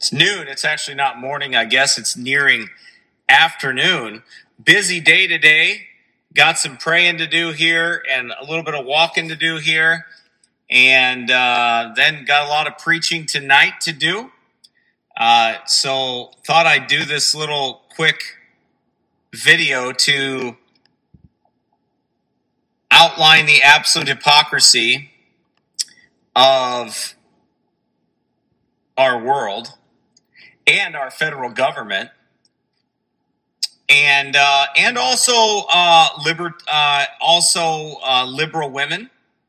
It's noon. It's actually not morning. I guess it's nearing afternoon. Busy day today. Got some praying to do here and a little bit of walking to do here. And then got a lot of preaching tonight to do. So thought I'd do this little quick video to outline the absolute hypocrisy of our world and our federal government, and also liberal women.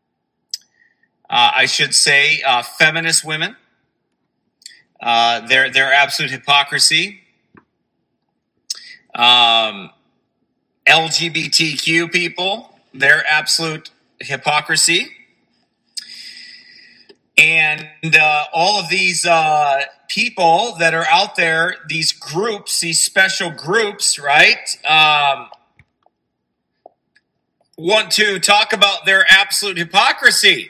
I should say feminist women. Their absolute hypocrisy. LGBTQ people, their absolute hypocrisy. And all of these people that are out there, these groups, these special groups, right, want to talk about their absolute hypocrisy.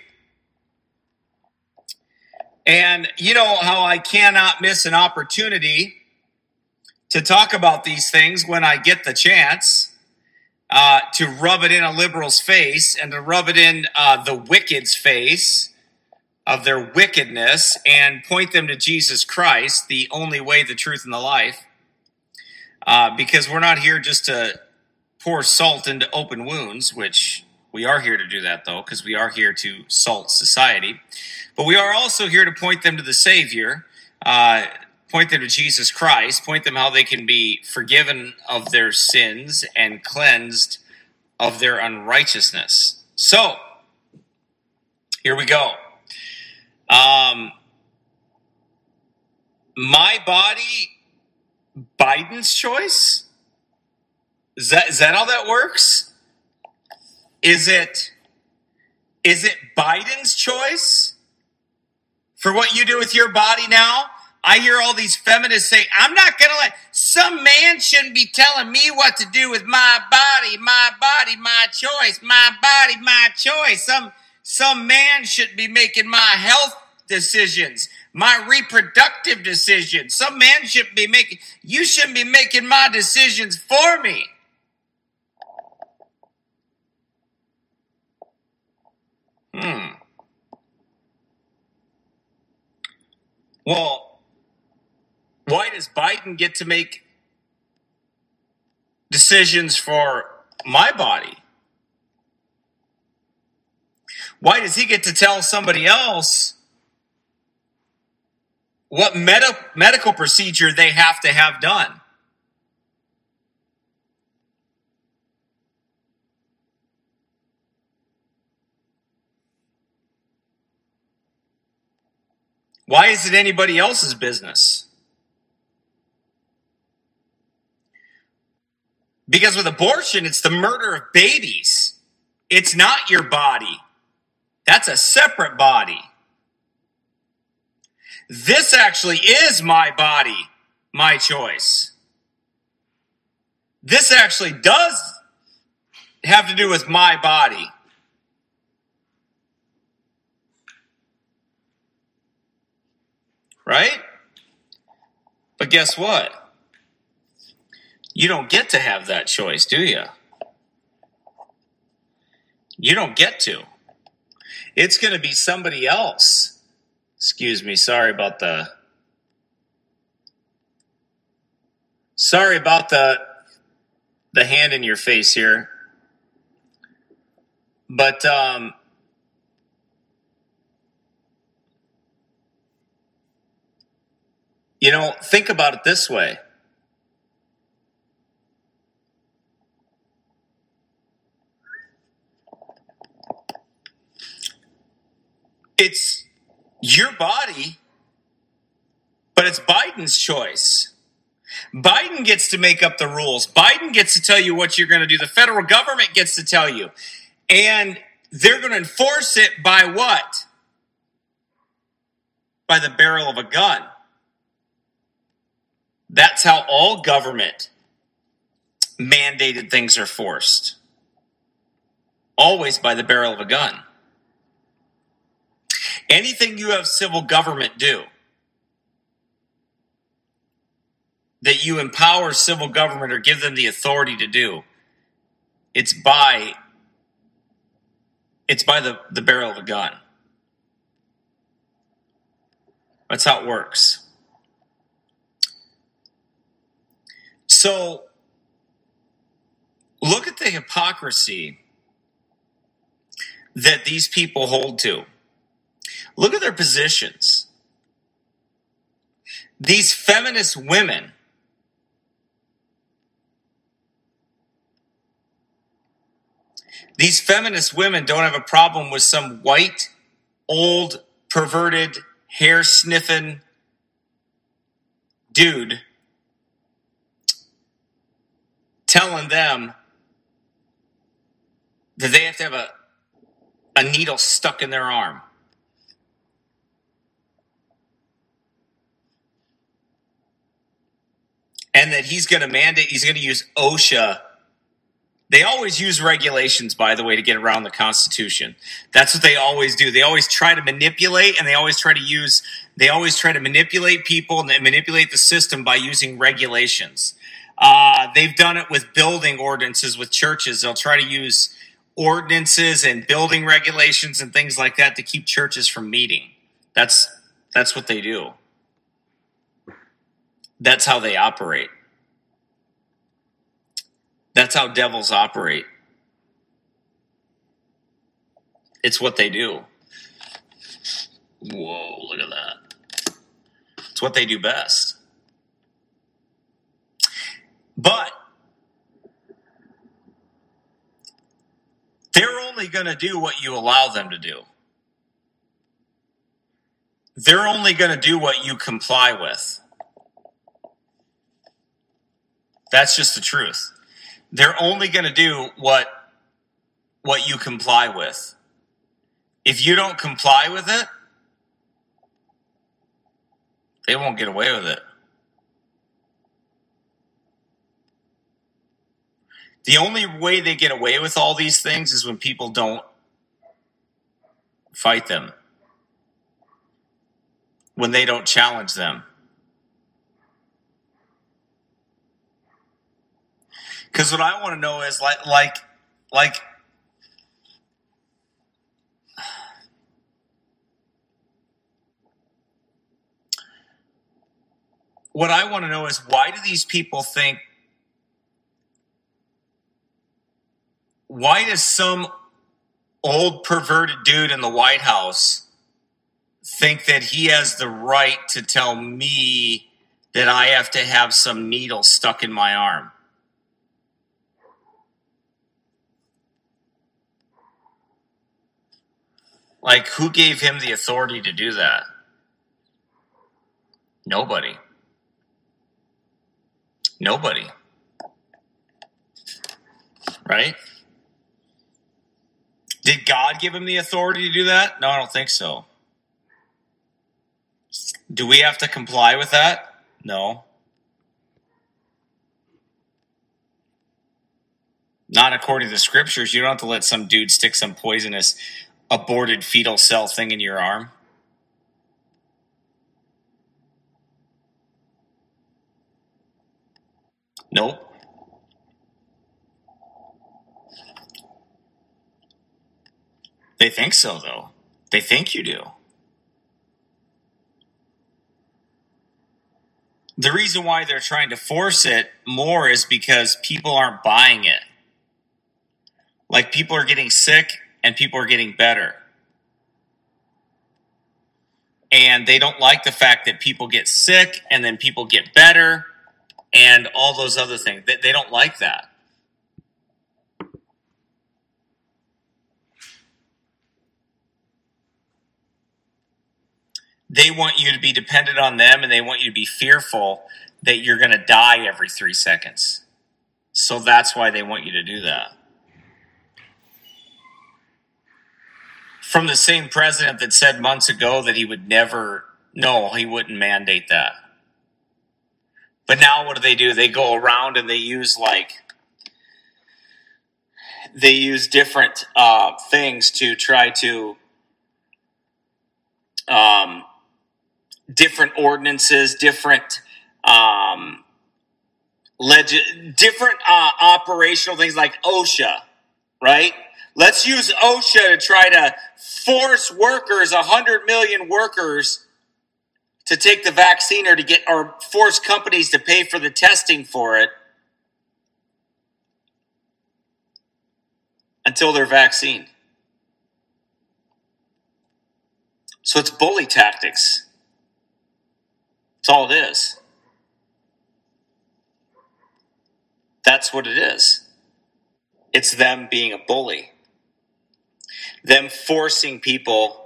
And you know how I cannot miss an opportunity to talk about these things when I get the chance, to rub it in a liberal's face and to rub it in the wicked's face of their wickedness and point them to Jesus Christ, the only way, the truth, and the life. Because we're not here just to pour salt into open wounds, which we are here to do that, though, because we are here to salt society. But we are also here to point them to the Savior, point them to Jesus Christ, point them how they can be forgiven of their sins and cleansed of their unrighteousness. So, here we go. My body, Biden's choice? Is that how that works? Is it Biden's choice for what you do with your body now? I hear all these feminists say, I'm not going to some man shouldn't be telling me what to do with my body, my choice, my body, my choice. Some man shouldn't be making my health decisions, my reproductive decisions. Some man shouldn't be you shouldn't be making my decisions for me. Well, why does Biden get to make decisions for my body? Why does he get to tell somebody else what medical procedure they have to have done? Why is it anybody else's business? Because with abortion, it's the murder of babies. It's not your body. That's a separate body. This actually is my body, my choice. This actually does have to do with my body. Right? But guess what? You don't get to have that choice, do you? You don't get to. It's going to be somebody else. Excuse me, sorry about the hand in your face here. But think about it this way. It's your body, but it's Biden's choice. Biden gets to make up the rules. Biden gets to tell you what you're going to do. The federal government gets to tell you. And they're going to enforce it by what? By the barrel of a gun. That's how all government mandated things are forced. Always by the barrel of a gun. Anything you have civil government do, that you empower civil government or give them the authority to do. It's by the barrel of a gun. That's how it works. So look at the hypocrisy that these people hold to. Look at their positions. These feminist women don't have a problem with some white, old, perverted, hair-sniffing dude telling them that they have to have a needle stuck in their arm. And that he's going to use OSHA. They always use regulations, by the way, to get around the Constitution. That's what they always do. They always try to manipulate, and they always try to manipulate people and they manipulate the system by using regulations. They've done it with building ordinances with churches. They'll try to use ordinances and building regulations and things like that to keep churches from meeting. That's what they do. That's how they operate. That's how devils operate. It's what they do. Whoa, look at that. It's what they do best. But they're only going to do what you allow them to do. They're only going to do what you comply with. That's just the truth. They're only going to do what you comply with. If you don't comply with it, they won't get away with it. The only way they get away with all these things is when people don't fight them. When they don't challenge them. Because what I want to know is like what I want to know is, why do these people think, why does some old perverted dude in the White House think that he has the right to tell me that I have to have some needle stuck in my arm? Like, who gave him the authority to do that? Nobody. Nobody. Right? Did God give him the authority to do that? No, I don't think so. Do we have to comply with that? No. Not according to the scriptures. You don't have to let some dude stick some poisonous aborted fetal cell thing in your arm. Nope. They think so, though. They think you do. The reason why they're trying to force it more is because people aren't buying it. Like, people are getting sick and people are getting better. And they don't like the fact that people get sick and then people get better and all those other things. They don't like that. They want you to be dependent on them, and they want you to be fearful that you're going to die every 3 seconds. So that's why they want you to do that. From the same president that said months ago that he would never, no, he wouldn't mandate that. But now what do? They go around and they use different things to try to, different ordinances, different different operational things like OSHA, right? Let's use OSHA to try to force workers, 100 million workers, to take the vaccine or force companies to pay for the testing for it until they're vaccinated. So it's bully tactics. That's all it is. That's what it is. It's them being a bully. Them forcing people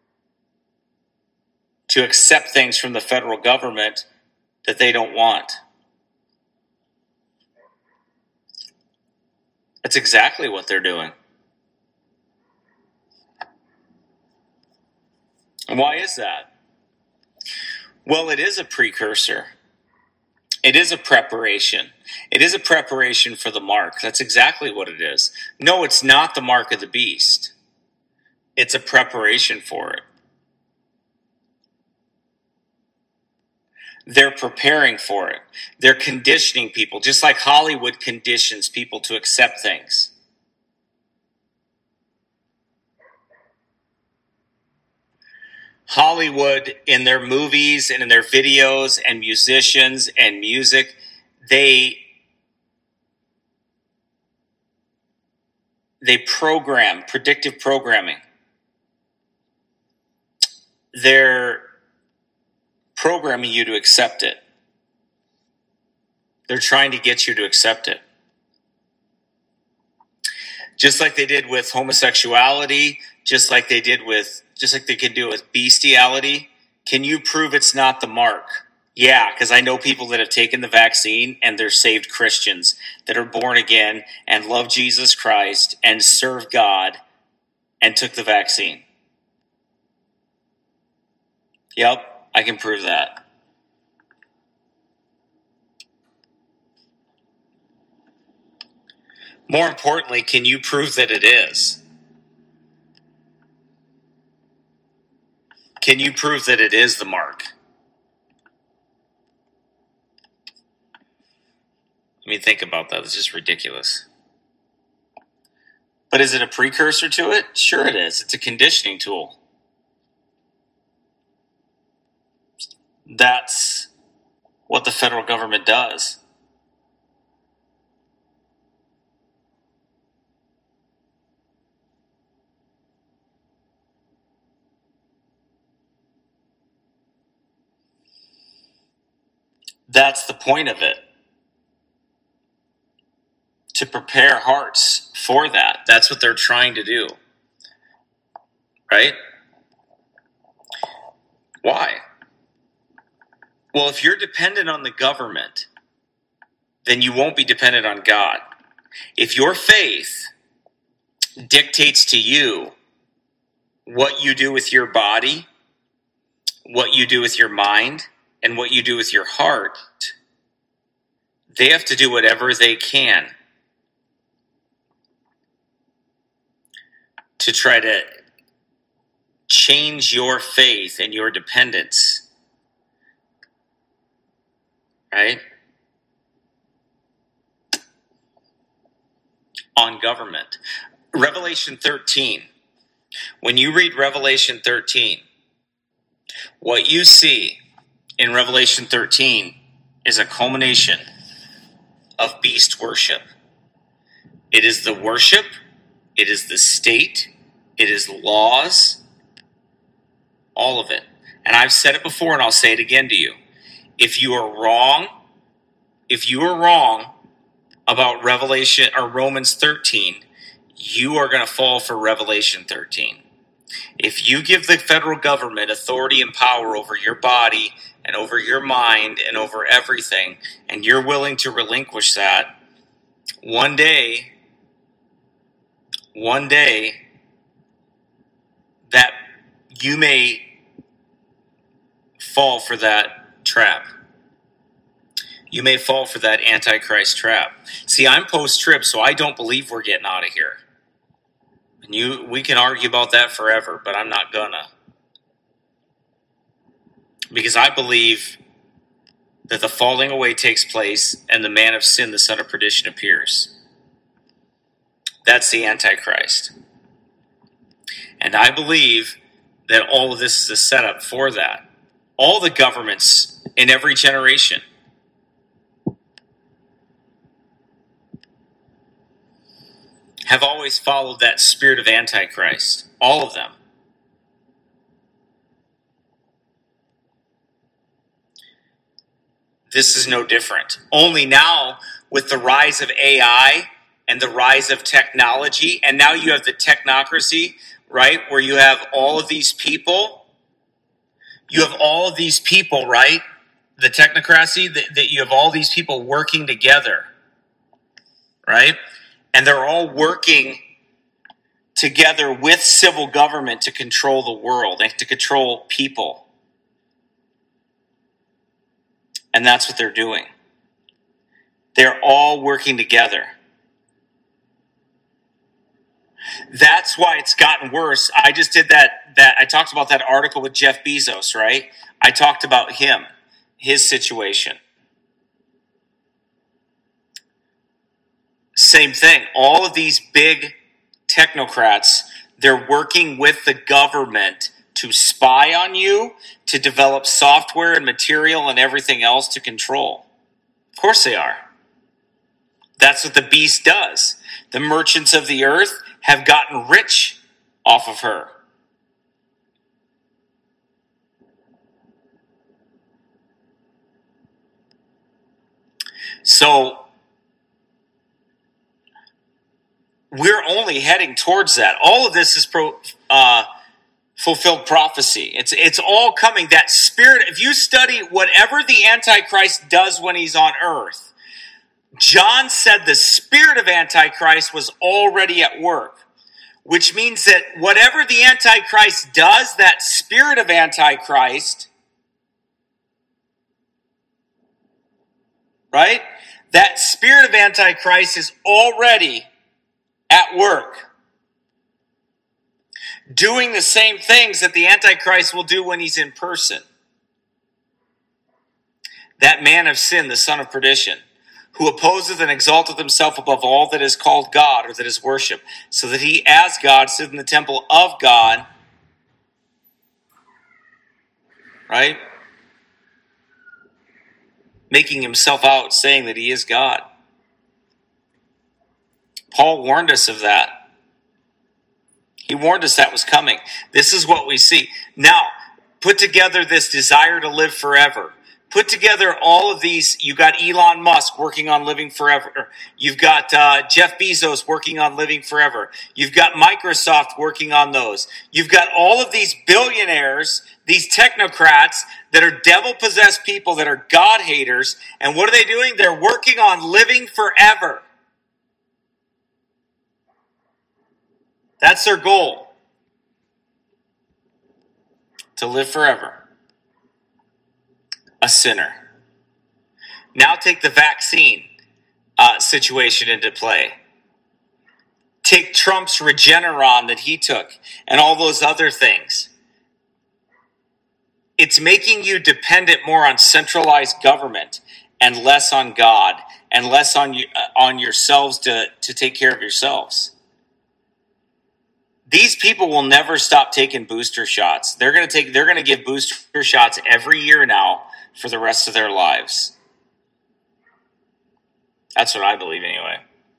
to accept things from the federal government that they don't want. That's exactly what they're doing. And why is that? Well, it is a precursor. It is a preparation. It is a preparation for the mark. That's exactly what it is. No, it's not the mark of the beast. It's a preparation for it. They're preparing for it. They're conditioning people, just like Hollywood conditions people to accept things. Hollywood, in their movies and in their videos and musicians and music, they program, predictive programming. They're programming you to accept it. They're trying to get you to accept it. Just like they did with homosexuality, just like they can do it with bestiality. Can you prove it's not the mark? Yeah, because I know people that have taken the vaccine and they're saved Christians that are born again and love Jesus Christ and serve God and took the vaccine. Yep, I can prove that. More importantly, can you prove that it is? Can you prove that it is the mark? I mean, think about that. It's just ridiculous. But is it a precursor to it? Sure it is. It's a conditioning tool. That's what the federal government does. That's the point of it. To prepare hearts for that. That's what they're trying to do. Right? Why? Well, if you're dependent on the government, then you won't be dependent on God. If your faith dictates to you what you do with your body, what you do with your mind, and what you do with your heart, they have to do whatever they can to try to change your faith and your dependence. Right? On government. Revelation 13. When you read Revelation 13, what you see in Revelation 13 is a culmination of beast worship. It is the worship, it is the state, it is laws, all of it. And I've said it before and I'll say it again to you. If you are wrong about Revelation or Romans 13, you are going to fall for Revelation 13. If you give the federal government authority and power over your body and over your mind and over everything, and you're willing to relinquish that, one day, that you may fall for that trap. You may fall for that Antichrist trap. See, I'm post-trib, so I don't believe we're getting out of here. And we can argue about that forever, but I'm not gonna. Because I believe that the falling away takes place and the man of sin, the son of perdition, appears. That's the Antichrist. And I believe that all of this is a setup for that. All the governments in every generation have always followed that spirit of Antichrist. All of them. This is no different. Only now, with the rise of AI and the rise of technology, and now you have the technocracy, right, where you have all of these people. You have all of these people, right? The technocracy, that you have all these people working together, right? And they're all working together with civil government to control the world and to control people. And that's what they're doing. They're all working together. That's why it's gotten worse. I just did that I talked about that article with Jeff Bezos, right? I talked about him, his situation. Same thing. All of these big technocrats, they're working with the government to spy on you, to develop software and material and everything else to control. Of course they are. That's what the beast does. The merchants of the earth have gotten rich off of her. So we're only heading towards that. All of this is fulfilled prophecy. It's all coming. That spirit, if you study whatever the Antichrist does when he's on earth, John said the spirit of Antichrist was already at work, which means that whatever the Antichrist does, that spirit of Antichrist, right? That spirit of Antichrist is already at work, doing the same things that the Antichrist will do when he's in person. That man of sin, the son of perdition, who opposeth and exalteth himself above all that is called God or that is worshipped, so that he as God sit in the temple of God, right? Making himself out, saying that he is God. Paul warned us of that. He warned us that was coming. This is what we see. Now, put together this desire to live forever. Put together all of these. You've got Elon Musk working on living forever. You've got Jeff Bezos working on living forever. You've got Microsoft working on those. You've got all of these billionaires, these technocrats that are devil-possessed people that are God haters. And what are they doing? They're working on living forever. That's their goal. To live forever. A sinner. Now take the vaccine situation into play. Take Trump's Regeneron that he took and all those other things. It's making you dependent more on centralized government and less on God and less on yourselves to take care of yourselves. These people will never stop taking booster shots. They're going to give booster shots every year now for the rest of their lives. That's what I believe anyway.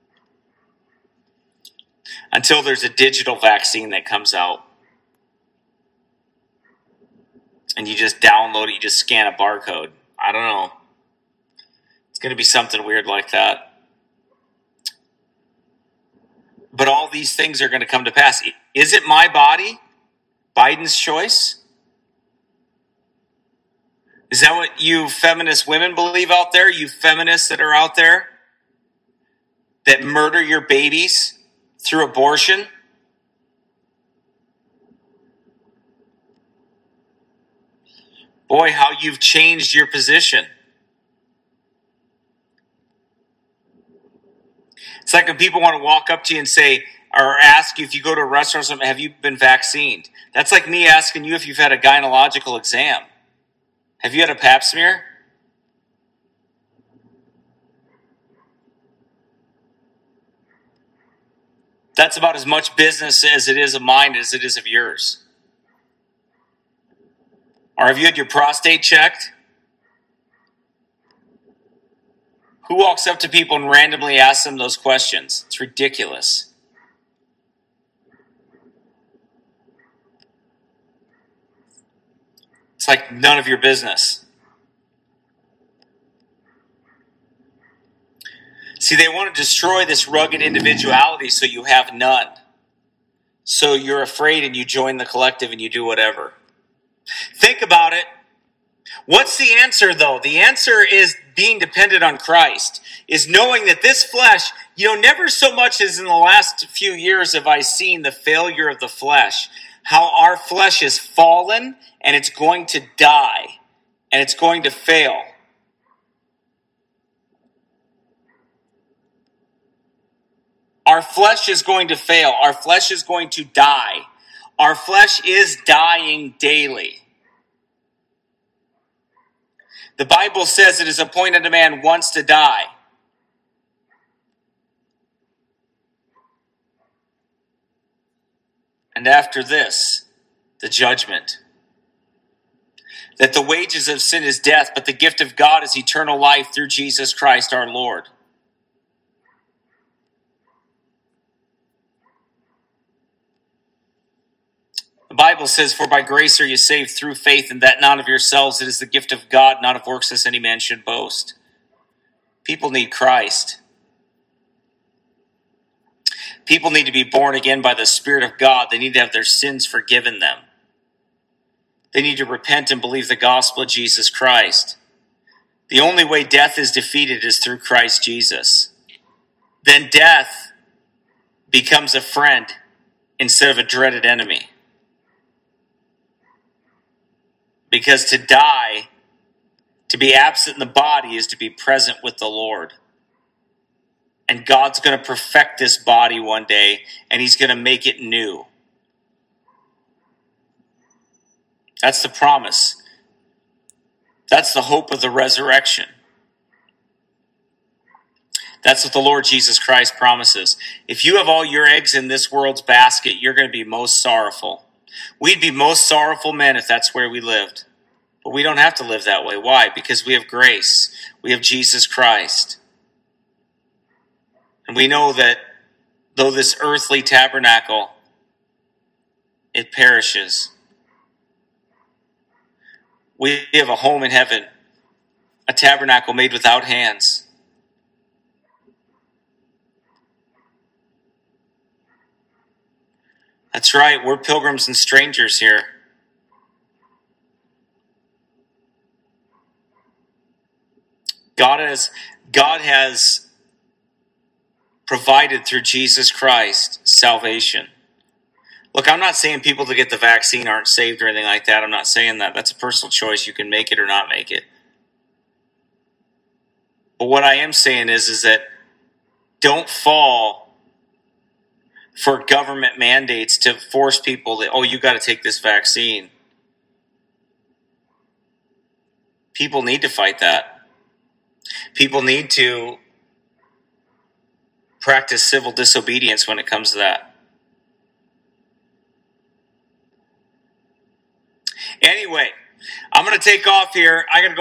Until there's a digital vaccine that comes out. And you just download it, you just scan a barcode. I don't know. It's going to be something weird like that. But all these things are going to come to pass. Is it my body? Biden's choice? Is that what you feminist women believe out there? You feminists that are out there that murder your babies through abortion? Boy, how you've changed your position. It's like when people want to walk up to you and say, or ask you if you go to a restaurant or something, have you been vaccinated? That's like me asking you if you've had a gynecological exam. Have you had a pap smear? That's about as much business as it is of mine as it is of yours. Or have you had your prostate checked? Who walks up to people and randomly asks them those questions? It's ridiculous. It's like none of your business. See, they want to destroy this rugged individuality so you have none. So you're afraid and you join the collective and you do whatever. Think about it. What's the answer, though? The answer is being dependent on Christ, is knowing that this flesh, never so much as in the last few years have I seen the failure of the flesh, how our flesh is fallen and it's going to die and it's going to fail. Our flesh is going to fail. Our flesh is going to die. Our flesh is dying daily. The Bible says it is appointed a man once to die. And after this, the judgment. That the wages of sin is death, but the gift of God is eternal life through Jesus Christ our Lord. The Bible says, for by grace are you saved through faith, and that not of yourselves, it is the gift of God, not of works, lest any man should boast. People need Christ. People need to be born again by the Spirit of God. They need to have their sins forgiven them. They need to repent and believe the gospel of Jesus Christ. The only way death is defeated is through Christ Jesus. Then death becomes a friend instead of a dreaded enemy. Because to die, to be absent in the body, is to be present with the Lord. And God's going to perfect this body one day, and he's going to make it new. That's the promise. That's the hope of the resurrection. That's what the Lord Jesus Christ promises. If you have all your eggs in this world's basket, you're going to be most sorrowful. We'd be most sorrowful men if that's where we lived. But we don't have to live that way. Why? Because we have grace. We have Jesus Christ. And we know that though this earthly tabernacle, it perishes, we have a home in heaven, a tabernacle made without hands. That's right, we're pilgrims and strangers here. God has provided through Jesus Christ salvation. Look, I'm not saying people that get the vaccine aren't saved or anything like that. I'm not saying that. That's a personal choice. You can make it or not make it. But what I am saying is that don't fall for government mandates to force people that, you got to take this vaccine. People need to fight that. People need to practice civil disobedience when it comes to that. Anyway, I'm going to take off here. I got to go.